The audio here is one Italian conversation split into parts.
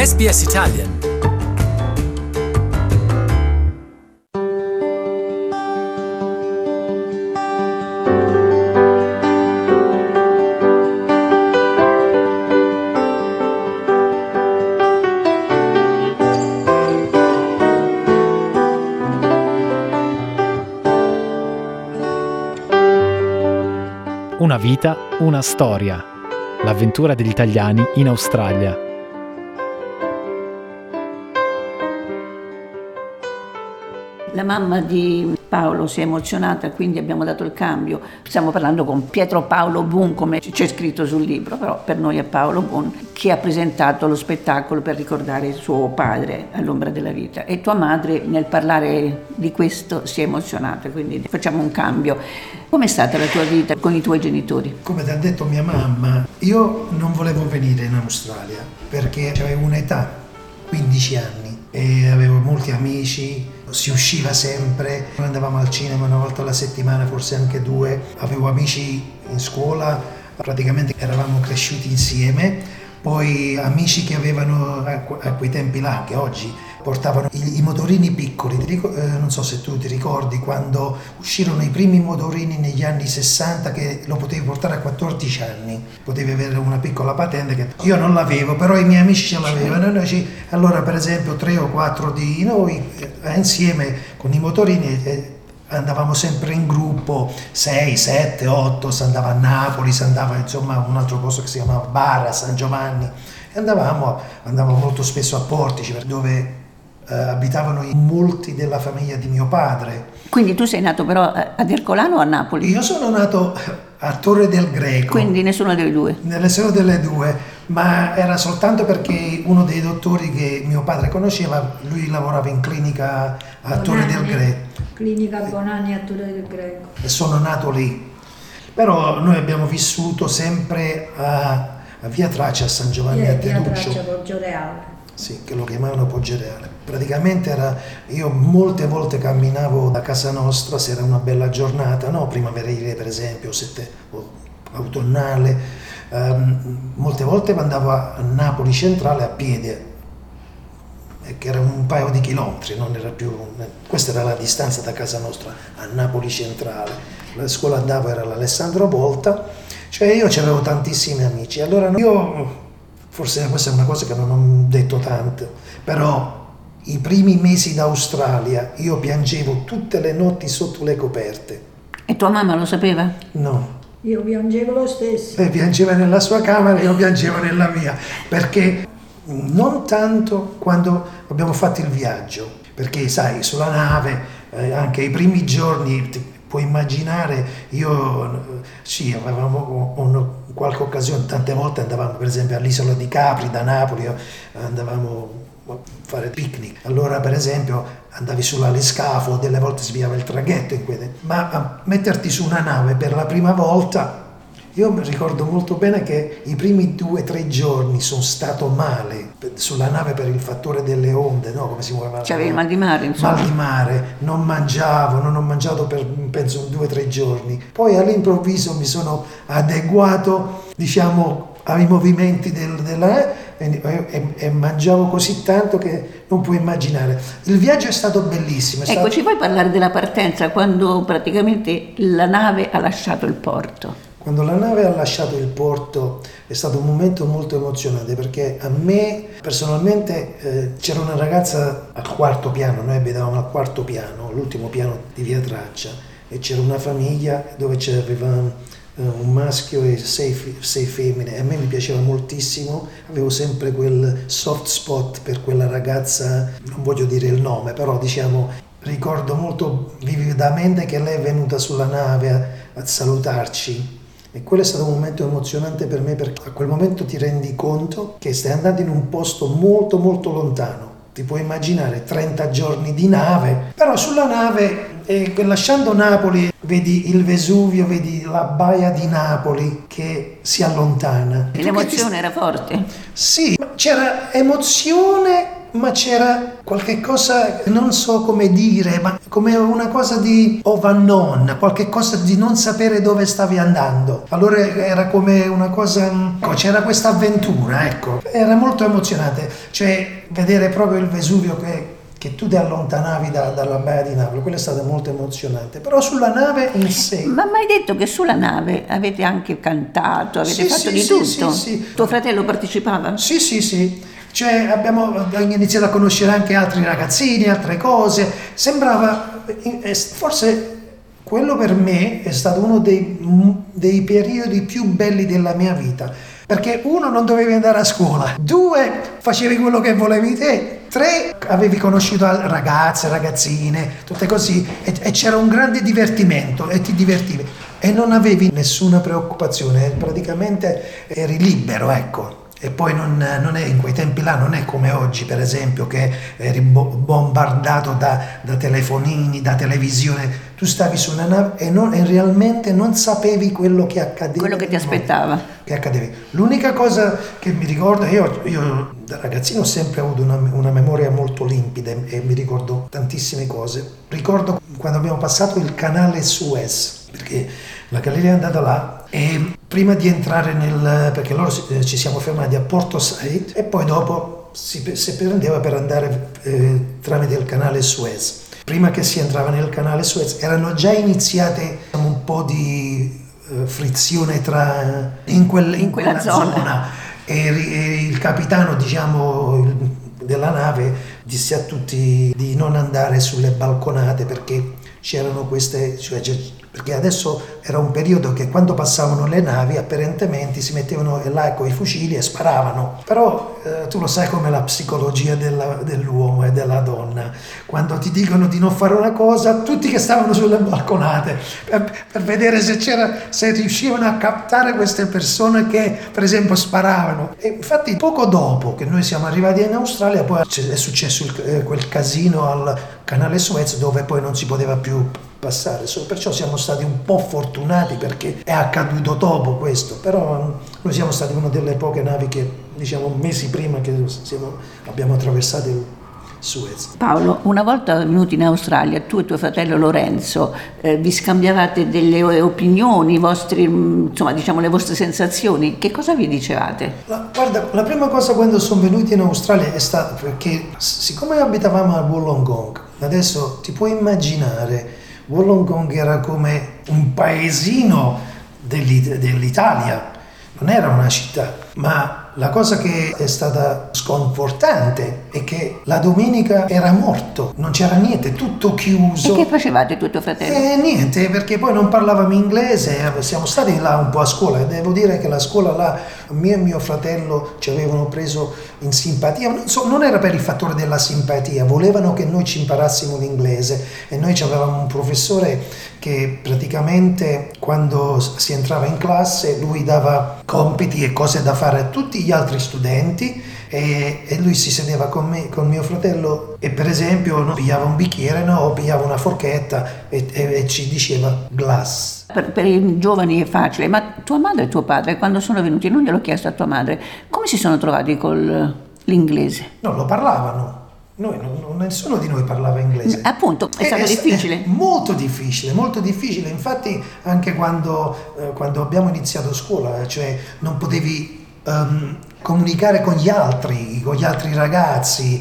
SBS Italian. Una vita, una storia. L'avventura degli italiani in Australia. La mamma di Paolo si è emozionata, quindi abbiamo dato il cambio. Stiamo parlando con Pietro Paolo Boon, come c'è scritto sul libro, però per noi è Paolo Boon, che ha presentato lo spettacolo per ricordare suo padre all'ombra della vita. E tua madre, nel parlare di questo, si è emozionata, quindi facciamo un cambio. Com'è stata la tua vita con i tuoi genitori? Come ti ha detto mia mamma, io non volevo venire in Australia perché avevo un'età, 15 anni, e avevo molti amici, si usciva sempre, noi andavamo al cinema una volta alla settimana, forse anche due, avevo amici in scuola, praticamente eravamo cresciuti insieme. Poi amici che avevano a quei tempi là, che oggi portavano i motorini piccoli, non so se tu ti ricordi quando uscirono i primi motorini negli anni 60 che lo potevi portare a 14 anni, potevi avere una piccola patente che io non l'avevo, però i miei amici ce l'avevano e allora per esempio 3 o 4 di noi insieme con i motorini andavamo sempre in gruppo, 6, 7, 8, si andava a Napoli, si andava insomma a un altro posto che si chiamava Bara, San Giovanni, e andavamo molto spesso a Portici, dove abitavano molti della famiglia di mio padre. Quindi tu sei nato però ad Ercolano o a Napoli? Io sono nato a Torre del Greco. Quindi nessuno delle due? Nessuna delle due, ma era soltanto perché uno dei dottori che mio padre conosceva, lui lavorava in clinica a Torre del Greco. Clinica Bonanni a Torre del Greco. E sono nato lì. Però noi abbiamo vissuto sempre a Via Traccia, a San Giovanni a Teduccio. Via Traccia, Poggioreale. Sì, che lo chiamavano Poggioreale. Praticamente io molte volte camminavo da casa nostra, se era una bella giornata, no? Primaverile per esempio, autunnale, molte volte andavo a Napoli centrale a piedi, che era un paio di chilometri, non era più, questa era la distanza da casa nostra a Napoli centrale. La scuola andavo era l'Alessandro Volta, cioè io c'avevo tantissimi amici, allora io, forse questa è una cosa che non ho detto tanto, però i primi mesi d'Australia io piangevo tutte le notti sotto le coperte. E tua mamma lo sapeva? No. Io piangevo lo stesso. Lei piangeva nella sua camera e io piangevo nella mia, perché non tanto quando abbiamo fatto il viaggio, perché sai, sulla nave, anche i primi giorni, puoi immaginare, sì, avevamo qualche occasione, tante volte andavamo per esempio all'isola di Capri da Napoli, andavamo a fare picnic, allora per esempio andavi sull'aliscafo, delle volte si pigliava il traghetto ma a metterti su una nave per la prima volta, io mi ricordo molto bene che i primi 2 o 3 giorni sono stato male sulla nave per il fattore delle onde, no? Come si muoveva? C'avevi il mal di mare, insomma. Mal di mare, non ho mangiato per penso 2 o 3 giorni. Poi all'improvviso mi sono adeguato, diciamo, ai movimenti e mangiavo così tanto che non puoi immaginare. Il viaggio è stato bellissimo. Ci puoi parlare della partenza, quando praticamente la nave ha lasciato il porto? Quando la nave ha lasciato il porto è stato un momento molto emozionante, perché a me personalmente c'era una ragazza al 4º piano, noi abitavamo al 4º piano, l'ultimo piano di Via Traccia, e c'era una famiglia dove c'aveva un maschio e 6 femmine, e a me mi piaceva moltissimo, avevo sempre quel soft spot per quella ragazza, non voglio dire il nome, però diciamo ricordo molto vividamente che lei è venuta sulla nave a salutarci. E quello è stato un momento emozionante per me, perché a quel momento ti rendi conto che stai andando in un posto molto molto lontano. Ti puoi immaginare 30 giorni di nave, però sulla nave, lasciando Napoli, vedi il Vesuvio, vedi la baia di Napoli che si allontana. L'emozione era forte? Sì, c'era emozione ma c'era qualche cosa, non so come dire, ma come una cosa di overknown, qualche cosa di non sapere dove stavi andando. Allora era come una cosa, c'era questa avventura, ecco. Era molto emozionante, cioè vedere proprio il Vesuvio che tu ti allontanavi dalla baia di Napoli, quello è stato molto emozionante. Però sulla nave in sé... Ma mi hai detto che sulla nave avete anche cantato, avete fatto di tutto? Sì. Tuo fratello partecipava? Sì. Cioè abbiamo iniziato a conoscere anche altri ragazzini, altre cose. Sembrava, forse quello per me è stato uno dei periodi più belli della mia vita. Perché 1, non dovevi andare a scuola, 2, facevi quello che volevi te, 3, avevi conosciuto ragazze, ragazzine, tutte così, e c'era un grande divertimento e ti divertivi e non avevi nessuna preoccupazione, praticamente eri libero, ecco. E poi non è, in quei tempi là non è come oggi, per esempio, che eri bombardato da telefonini, da televisione. Tu stavi su una nave e realmente non sapevi quello che accadeva. Quello che ti aspettava. Che accadeva. L'unica cosa che mi ricordo, io da ragazzino ho sempre avuto una memoria molto limpida e mi ricordo tantissime cose. Ricordo quando abbiamo passato il canale Suez, perché la galleria è andata là e prima di entrare perché loro ci siamo fermati a Porto Said e poi dopo si prendeva per andare tramite il canale Suez. Prima che si entrava nel canale Suez erano già iniziate un po' di frizione in quella zona. E il capitano, della nave disse a tutti di non andare sulle balconate perché c'erano queste, perché adesso era un periodo che quando passavano le navi apparentemente si mettevano là con i fucili e sparavano, però tu lo sai com'è la psicologia dell'uomo e della donna, quando ti dicono di non fare una cosa, tutti che stavano sulle balconate per vedere se riuscivano a captare queste persone che per esempio sparavano. E infatti poco dopo che noi siamo arrivati in Australia poi è successo quel casino al canale Suez dove poi non si poteva più passare, perciò siamo stati un po' fortunati perché è accaduto dopo questo, però noi siamo stati una delle poche navi che mesi prima che abbiamo attraversato il Suez. Paolo, una volta venuti in Australia, tu e tuo fratello Lorenzo vi scambiavate delle opinioni, le vostre sensazioni, che cosa vi dicevate? Guarda, la prima cosa quando sono venuti in Australia è stata perché siccome abitavamo a Wollongong, adesso ti puoi immaginare, Wollongong era come un paesino dell'Italia, non era una città, ma la cosa che è stata sconfortante è che la domenica era morto, non c'era niente, tutto chiuso. E che facevate tu e tuo fratello? Niente, perché poi non parlavamo inglese, siamo stati là un po' a scuola e devo dire che la scuola là, mio fratello ci avevano preso in simpatia, non era per il fattore della simpatia, volevano che noi ci imparassimo l'inglese e noi avevamo un professore che praticamente quando si entrava in classe lui dava compiti e cose da fare a tutti gli altri studenti e lui si sedeva con mio fratello e per esempio pigliava un bicchiere o pigliava una forchetta e ci diceva glass. Per i giovani è facile, ma tua madre e tuo padre quando sono venuti, non gliel'ho chiesto a tua madre, come si sono trovati con l'inglese? No, lo parlavano. Nessuno di noi parlava inglese. Appunto, è stato difficile? Molto difficile. Infatti anche quando abbiamo iniziato scuola, cioè non potevi comunicare con gli altri ragazzi.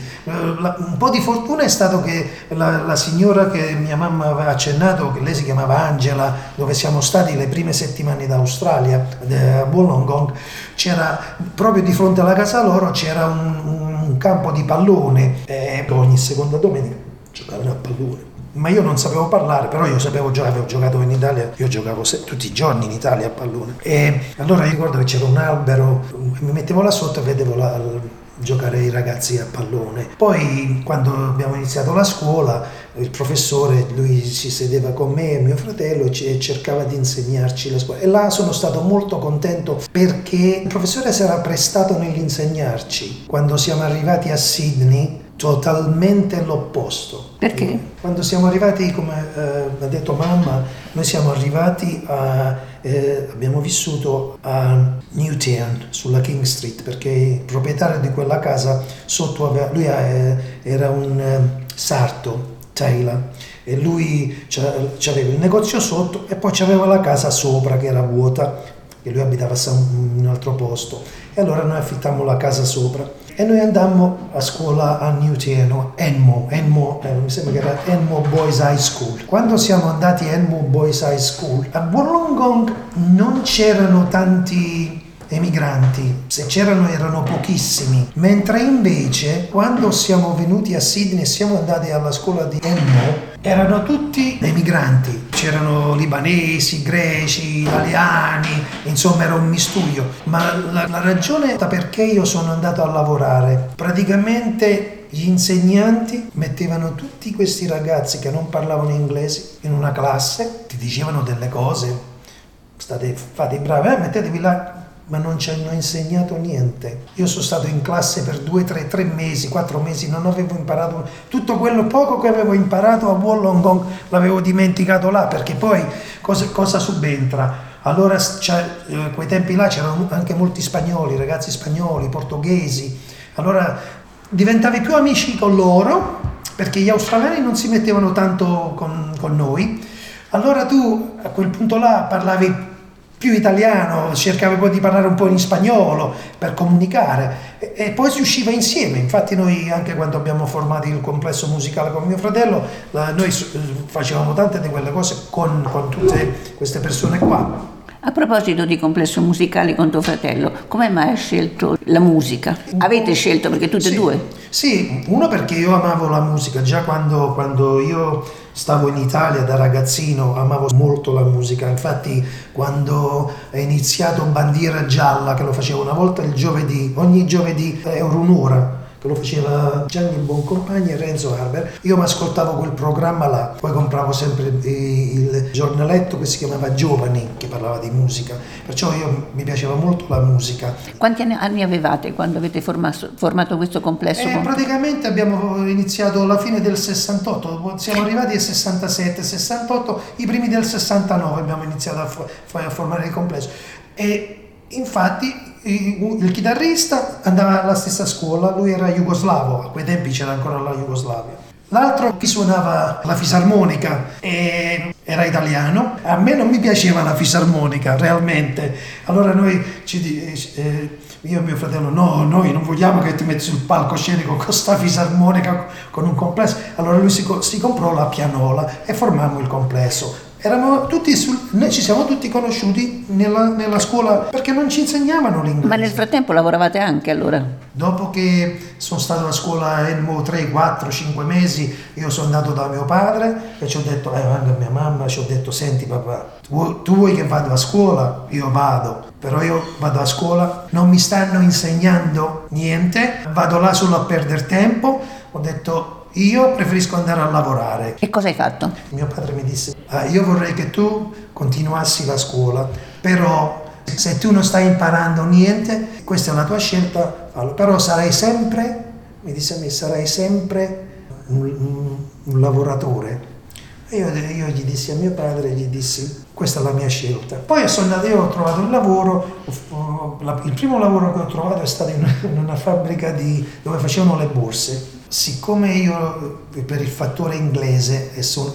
Un po' di fortuna è stato che la signora che mia mamma aveva accennato, che lei si chiamava Angela, dove siamo stati le prime settimane d'Australia, a Wollongong, c'era proprio di fronte alla casa loro c'era un campo di pallone e ogni seconda domenica giocavano a pallone. Ma io non sapevo parlare, però io avevo giocato in Italia, io giocavo tutti i giorni in Italia a pallone. E allora ricordo che c'era un albero, mi mettevo là sotto e vedevo giocare i ragazzi a pallone. Poi quando abbiamo iniziato la scuola, il professore, lui si sedeva con me e mio fratello e cercava di insegnarci la scuola. E là sono stato molto contento perché il professore si era prestato nell'insegnarci. Quando siamo arrivati a Sydney, totalmente l'opposto. Perché? Quando siamo arrivati, come ha detto mamma, noi siamo arrivati abbiamo vissuto a Newtown, sulla King Street, perché il proprietario di quella casa sotto era un sarto, Taylor, e lui c'aveva il negozio sotto e poi c'aveva la casa sopra che era vuota, che lui abitava in un altro posto. E allora noi affittammo la casa sopra. E noi andammo a scuola a Newtown, Enmo, mi sembra che era Enmo Boys High School. Quando siamo andati a Enmo Boys High School, a Wollongong non c'erano tanti emigranti, se c'erano erano pochissimi, mentre invece quando siamo venuti a Sydney e siamo andati alla scuola di Enmo erano tutti emigranti, c'erano libanesi, greci, italiani, insomma era un mistuglio, ma la ragione perché io sono andato a lavorare, praticamente gli insegnanti mettevano tutti questi ragazzi che non parlavano inglese in una classe, ti dicevano delle cose, fate i bravi, mettetevi là, ma non ci hanno insegnato niente. Io sono stato in classe per 3 mesi, 4 mesi, non avevo imparato tutto quello poco che avevo imparato a Wollongong, l'avevo dimenticato là, perché poi cosa subentra? Allora quei tempi là c'erano anche molti spagnoli, ragazzi spagnoli, portoghesi, allora diventavi più amici con loro, perché gli australiani non si mettevano tanto con noi, allora tu a quel punto là parlavi più italiano, cercava poi di parlare un po' in spagnolo per comunicare e poi si usciva insieme. Infatti noi anche quando abbiamo formato il complesso musicale con mio fratello, noi facevamo tante di quelle cose con tutte queste persone qua. A proposito di complesso musicale con tuo fratello, come mai hai scelto la musica? Avete scelto perché tutte e due? Sì, uno perché io amavo la musica, già quando io stavo in Italia da ragazzino amavo molto la musica, infatti quando è iniziato Bandiera Gialla, che lo facevo una volta il giovedì, ogni giovedì era un'ora, che lo faceva Gianni Boncompagni e Renzo Harber, io mi ascoltavo quel programma là, poi compravo sempre il giornaletto che si chiamava Giovani, che parlava di musica, perciò mi piaceva molto la musica. Quanti anni avevate quando avete formato questo complesso? Praticamente abbiamo iniziato alla fine del 68, siamo arrivati al 67, 68, i primi del 69 abbiamo iniziato a formare il complesso e infatti il chitarrista andava alla stessa scuola, lui era jugoslavo, a quei tempi c'era ancora la Jugoslavia. L'altro che suonava la fisarmonica era italiano, a me non mi piaceva la fisarmonica realmente, allora io e mio fratello noi non vogliamo che ti metti sul palcoscenico con questa fisarmonica con un complesso, allora lui si comprò la pianola e formammo il complesso. Noi ci siamo tutti conosciuti nella scuola perché non ci insegnavano l'inglese. Ma nel frattempo lavoravate anche allora? Dopo che sono stato a scuola Enmo 3, 4, 5 mesi, io sono andato da mio padre e ci ho detto, anche a mia mamma, ci ho detto, senti papà, tu vuoi che vado a scuola? Io vado, però io vado a scuola, non mi stanno insegnando niente, vado là solo a perdere tempo, ho detto, io preferisco andare a lavorare. E cosa hai fatto? Mio padre mi disse, io vorrei che tu continuassi la scuola, però se tu non stai imparando niente, questa è la tua scelta, però sarai sempre, mi disse a me, sarai sempre un lavoratore. E io gli dissi a mio padre, gli dissi, questa è la mia scelta. Poi sono andato, io ho trovato il lavoro, il primo lavoro che ho trovato è stato in una fabbrica dove facevano le borse. Siccome io per il fattore inglese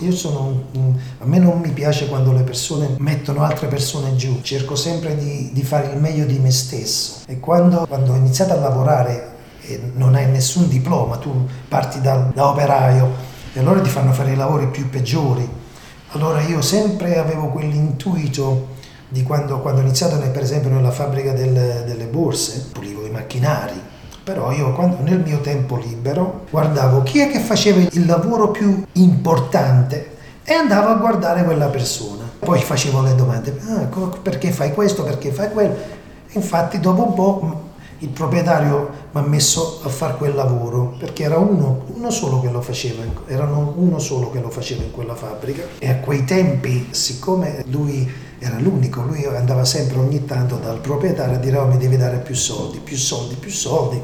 a me non mi piace quando le persone mettono altre persone giù, cerco sempre di fare il meglio di me stesso e quando ho iniziato a lavorare e non hai nessun diploma, tu parti da operaio e allora ti fanno fare i lavori più peggiori, allora io sempre avevo quell'intuito di quando ho iniziato per esempio nella fabbrica delle borse, pulivo i macchinari. Però io nel mio tempo libero guardavo chi è che faceva il lavoro più importante e andavo a guardare quella persona. Poi facevo le domande, perché fai questo, perché fai quello? Infatti dopo un po' il proprietario mi ha messo a fare quel lavoro perché era uno solo che lo faceva, uno solo che lo faceva in quella fabbrica e a quei tempi, siccome lui era l'unico, lui andava sempre ogni tanto dal proprietario a dire mi devi dare più soldi.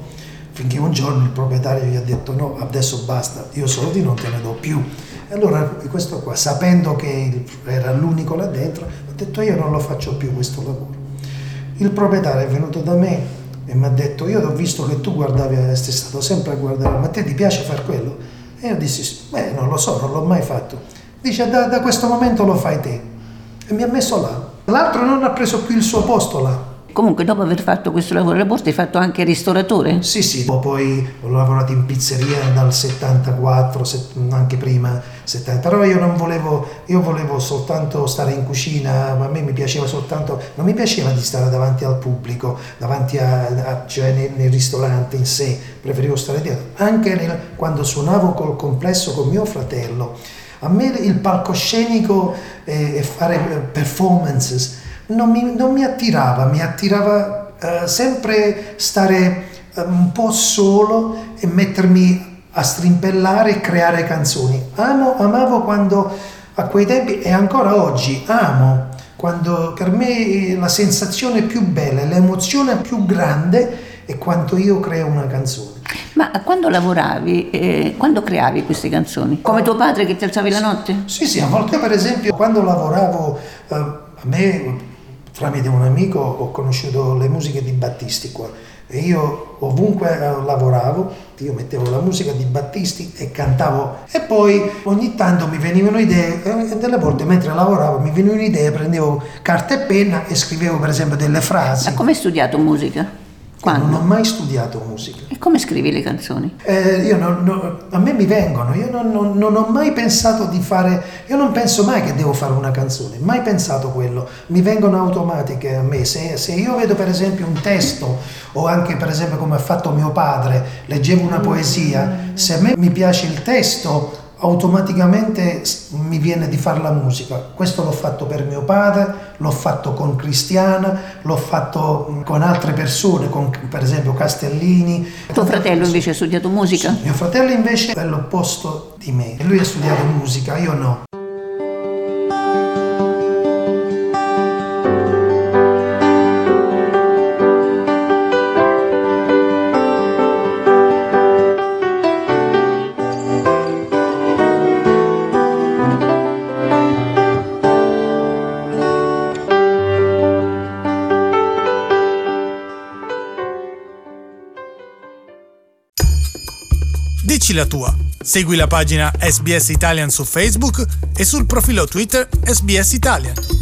finché un giorno il proprietario gli ha detto no, adesso basta, io soldi non te ne do più. E allora questo qua, sapendo che era l'unico là dentro, ho detto io non lo faccio più questo lavoro. Il proprietario è venuto da me e mi ha detto io ho visto che tu guardavi, sei stato sempre a guardare, ma a te ti piace far quello? E io dissi non lo so, non l'ho mai fatto. Dice da questo momento lo fai te. E mi ha messo là. L'altro non ha preso più il suo posto là. Comunque dopo aver fatto questo lavoro alla borsa hai fatto anche ristoratore? Sì, poi ho lavorato in pizzeria dal 74, anche prima 70, però io volevo soltanto stare in cucina, ma a me mi piaceva non mi piaceva di stare davanti al pubblico, davanti cioè nei ristoranti in sé, preferivo stare dietro, anche quando suonavo col complesso con mio fratello. A me il palcoscenico e fare performances non mi attirava, mi attirava sempre stare un po' solo e mettermi a strimpellare e creare canzoni. Amavo quando, a quei tempi e ancora oggi, amo quando per me la sensazione più bella, l'emozione più grande è quando io creo una canzone. Ma quando lavoravi, quando creavi queste canzoni? Come tuo padre che ti alzavi la notte? Sì, a volte per esempio quando lavoravo, a me tramite un amico ho conosciuto le musiche di Battisti qua e io ovunque lavoravo, io mettevo la musica di Battisti e cantavo e poi ogni tanto mi venivano idee e delle volte mentre lavoravo mi venivano idee, prendevo carta e penna e scrivevo per esempio delle frasi. Ma come hai studiato musica? Quando? Non ho mai studiato musica. E come scrivi le canzoni? A me mi vengono, io non ho mai pensato di fare, io non penso mai che devo fare una canzone, mai pensato quello, mi vengono automatiche a me, se io vedo per esempio un testo o anche per esempio come ha fatto mio padre, leggevo una poesia, se a me mi piace il testo automaticamente mi viene di fare la musica. Questo l'ho fatto per mio padre, l'ho fatto con Cristiana, l'ho fatto con altre persone, con per esempio Castellini. Tuo fratello invece ha studiato musica? Sì, mio fratello invece è l'opposto di me, lui ha studiato musica, io no. Dici la tua. Segui la pagina SBS Italian su Facebook e sul profilo Twitter SBS Italian.